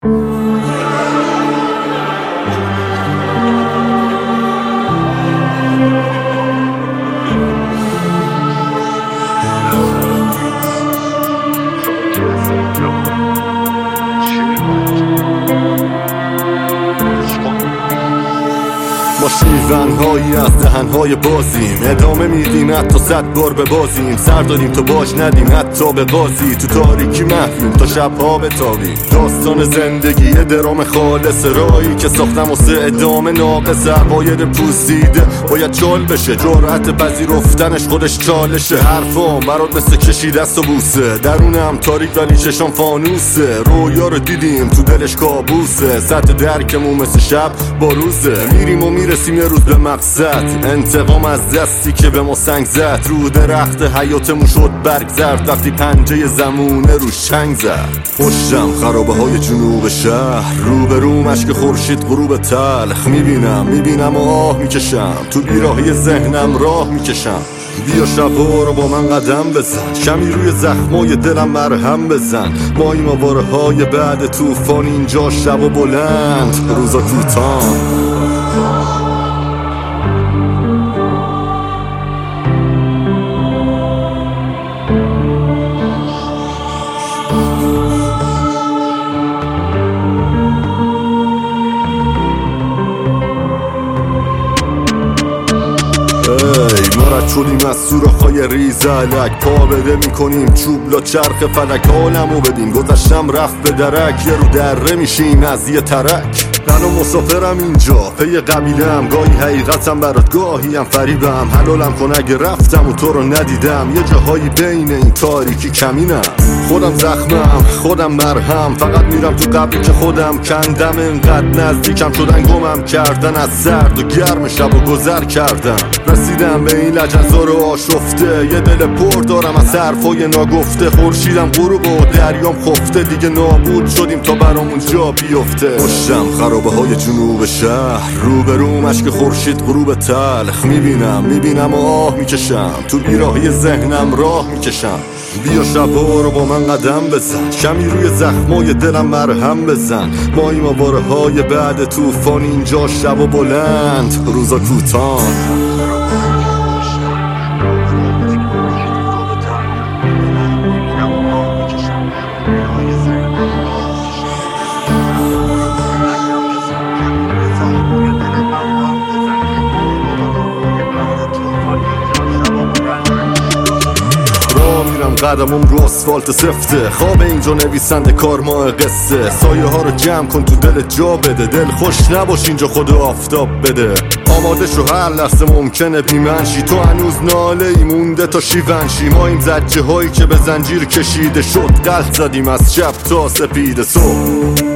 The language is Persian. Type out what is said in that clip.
ما شیون‌هایی از دهن‌های بازیم، ادامه میدیم حتی 100 بار ببازیم، سر داریم تا باج ندیم حتی به قاضی، تو تاریکی محویم تا شب‌ها بتابیم. داستان زندگی درام خالص، رایی که ساختم واسه ادامه ناقص، عقاید پوسیده باید چال بشه، جرأت پذیرفتنش خودش چالشه. حرفام برات مثل کشیده است و بوسه، درونم تاریک ولی چشام فانوسه، رویا رو دیدیم تو دلش کابوسه، سطح درکمون مثل شب با روزه، میریم و میرسیم یه روز به مقصد، انتقام از دستی که به ما سنگ زد، رو درخت حیاتمون شد برگ زرد، وقتی پنجه زمونه روش چنگ زد. پشتم خرابه های جنوب شهر، رو به رو مشک خورشید غروب تلخ، میبینم و آه میکشم، تو بیراهی ذهنم راه میکشم. بیا شبا رو با من قدم بزن، کمی روی زخمای دلم مرهم بزن، ماییم آواره های بعد طوفان، اینجا شب و بلند روزا کوتاه. چولیم از سوراخ‌های ریزلک، پا بده میکنیم چوب لا چرخ فلک، عالمو بدیم گذشتم رفت به درک، یه رو دره میشیم از یه ترک. من و مسافرم اینجا پی قبیلم، گاهی حقیقتم برات گاهی هم فریبم، حلالم کن اگه رفتم و تو رو ندیدم، یه جاهایی بین این تاریکی کمینم، خودم زخمم خودم مرهم، فقط میرم تو قبلی که خودم کندم، انقدر نزدیکم شدن گمم کردن، از سرد و گرم شب و گذر کردم، رسیدم به این لجنزار و آشفته، یه دل پر دارم از حرفای ناگفته، خورشیدم غروب و دریام خفته، دیگه نابود شدیم تا برامون جا بیفته. پشتم خرابه های جنوب شهر، رو به رو مشک خورشید غروب تلخ، میبینم و آه میکشم، تو بیراهی ذهنم راه میکشم. بیا شبا رو با من قدم بزن، کمی روی زخمای دلم مرهم بزن، ماییم آواره های بعد طوفان، اینجا شب و بلند روزا کوتاه. قدمم رو آسفالت سفته، خواب اینجا نویسنده کارماه قصه، سایه ها رو جمع کن تو دل جا بده، دل خوش نباش اینجا خود آفتاب بده، آماده شو هر لحظه ممکنه بیمنشی، تو هنوز ناله ای مونده تا شیونشی، ما این زجه هایی که به زنجیر کشیده شد، قلط زدیم از شب تا سپید صبح.